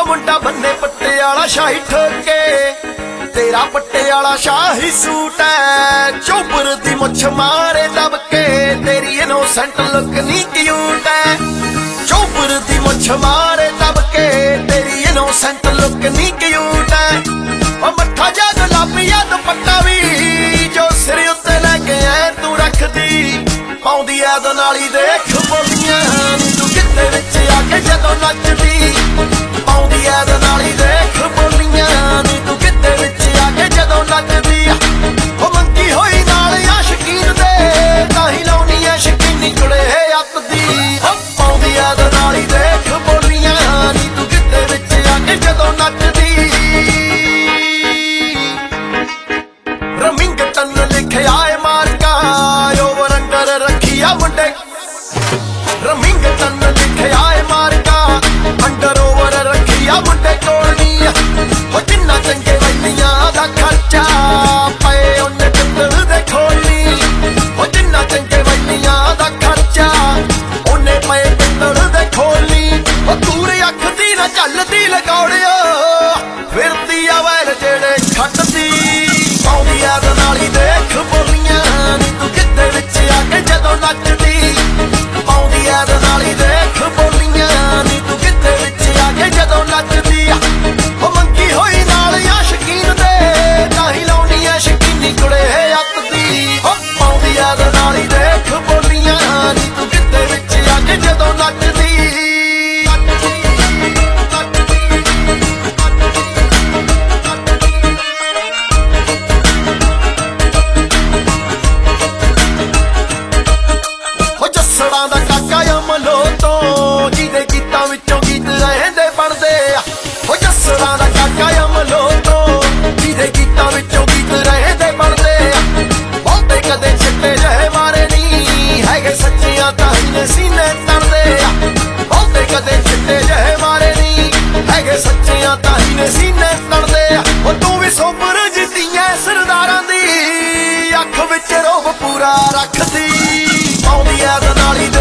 ਮੁੰਡਾ ਬੰਨੇ ਪੱਟੇ ਵਾਲਾ ਸ਼ਾਹੀ ਠੋਕੇ, ਤੇਰਾ ਪੱਟੇ ਵਾਲਾ ਸ਼ਾਹੀ ਸੂਟ ਐ। ਚੋਬਰ ਦੀ ਮੁੱਛ ਮਾਰੇ ਦਬ ਕੇ, ਤੇਰੀ ਇਨੋਸੈਂਟ ਲੁੱਕ ਨੀ ਕਿਊਟ ਐ। ਚੋਬਰ ਦੀ ਮੁੱਛ ਮਾਰੇ ਦਬ ਕੇ, ਤੇਰੀ ਇਨੋਸੈਂਟ ਲੁੱਕ ਨੀ ਕਿਊਟ ਐ। ਉਹ ਮੱਠਾ ਜਾ ਗੁਲਾਬੀਆ ਦੁਪੱਟਾ ਵੀ ਜੋ ਸਿਰ ਉੱਤੇ ਲੈ ਕੇ ਐ ਤੂੰ ਰੱਖਦੀ, ਪਾਉਂਦੀ ਐ ਦਨਾਲੀ ਦੇਖ ਬੋਲੀਆਂ ਨੀ ਤੂੰ ਕਿਤੇ ਵਿੱਚ ਆ ਕੇ ਜਦੋਂ ਨੱਚਦੀ। ਪਾਉਂਦੀ ਐ ਦਨਾਲੀ ਦੇਖ ਬੋਲੀਆਂ ਨੀ ਤੂੰ ਕਿਤੇ ਵਿੱਚ ਆ ਕੇ ਜਦੋਂ ਨੱਚਦੀ। ਉਹ ਮੰਗੀ ਹੋਈ ਨਾਲ ਆ ਸ਼ਕੀਨ ਦੇ, ਤਾਂ ਹੀ ਲਾਉਣੀ ਐ ਸ਼ਕੀਨੀ ਕੁੜੇ ਅੱਤ ਦੀ। ਪਾਉਂਦੀ ਐ ਦਨਾਲੀ ਦੇਖ ਬੋਲੀਆਂ ਨੀ ਤੂੰ ਕਿਤੇ ਵਿੱਚ ਆ ਕੇ ਜਦੋਂ ਨੱਚਦੀ। ਰਮਿੰਗਟਨ ਲਿਖਿਆ ਏ ਮਾਰਕਾ, ਓਵਰ ਅੰਡਰ ਰੱਖੀ ਆ ਮੁੰਡੇ। ਰਮਿੰਗਟਨ ਲਿਖਿਆ ਏ ਮਾਰਕਾ, ਅੰਡਰ ਓਵਰ ਰੱਖੀ ਆ ਮੁੰਡੇ ਕੋਲ ਨੀ। ਉਹ ਜਿੰਨਾ ਚੰਗੇ ਵੈਲੀਆਂ ਦਾ ਖਰਚਾ ਪਏ ਉਹਨੇ ਪਿੱਤਲ ਦੇ ਖੋਲੀ। ਉਹ ਜਿੰਨਾ ਚੰਗੇ ਵੈਲੀਆਂ ਦਾ ਖਰਚਾ ਉਹਨੇ ਪਏ ਪਿੱਤਲ ਦੇ ਖੋਲੀ। ਉਹ ਤੂਰੇ ਅੱਖ ਦੀ ਨਾ ਝੱਲਦੀ ਲਗੌੜਿਓ, ਫਿਰਦੀ ਆ ਵੈਲ ਜਿਹੜੇ ਖੱਟਦੀ। ਪਾਉਂਦੀ ਐ ਦਨਾਲੀ ਦੇਖ ਬੋਲੀਆਂ ਨੀ ਤੂੰ ਕਿਤੇ ਵਿੱਚ ਆ ਕੇ ਜਦੋਂ ਨੱਚਦੀ। ਪਾਉਂਦੀ ਐ ਦਨਾਲੀ ਦੇਖ ਬੋਲੀਆਂ ਨੀ ਤੂੰ ਕਿਤੇ ਵਿੱਚ ਆ ਕੇ ਜਦੋਂ ਨੱਚਦੀ। ਉਹ ਮੰਗੀ ਹੋਈ ਨਾਲ ਆ ਸ਼ਕੀਨ ਦੇ, ਤਾਂ ਹੀ ਲਾਉਣੀ ਐ ਸ਼ਕੀਨੀ ਕੁੜੇ ਅੱਤ ਦੀ। ਪਾਉਂਦੀ ਐ ਦਨਾਲੀ ਦੇਖ ਬੋਲੀਆਂ ਨੀ ਤੂੰ ਕਿਤੇ ਵਿੱਚ ਆ ਕੇ ਜਦੋਂ ਨੱਚਦੀ। ਜੱਸੜਾਂ ਦਾ ਕਾਕਾ ਅਮਲੋ ਤੋਂ, ਜਿਹਦੇ ਗੀਤਾਂ ਵਿੱਚੋਂ ਗੀਤ ਰਹਿੰਦੇ ਬਣਦੇ ਆ। ਉਹ ਜੱਸੜਾਂ ਦਾ ਕਾਕਾ ਅਮਲੋ ਤੋਂ, ਜਿਹਦੇ ਗੀਤਾਂ ਵਿੱਚੋਂ ਗੀਤ ਰਹਿੰਦੇ ਬਣਦੇ ਆ। ਬਹੁਤੇ ਕਦੇ ਛਿੱਟੇ ਜਿਹੇ ਮਾਰੇ ਨੀ ਹੈਗੇ, ਸੱਚੀਆਂ ਤਾਂ ਹੀ ਨੇ ਸੀਨੇ ਤਣਦੇ ਆ। ਬਹੁਤੇ ਕਦੇ ਛਿੱਟੇ ਜਿਹੇ ਮਾਰੇ ਨੀ ਹੈਗੇ, ਸੱਚੀਆਂ ਤਾਂ ਹੀ ਨੇ ਸੀਨੇ ਤਣਦੇ ਆ। ਉਹ ਤੂੰ ਵੀ ਸੋਬਰ ਜਿੱਤੀ ਐ ਸਰਦਾਰਾਂ ਦੀ, ਅੱਖ ਵਿੱਚ ਰੋਬ ਪੂਰਾ ਰੱਖਦੀ। ਪਾਉਂਦੀ ਐ ਦਨਾਲੀ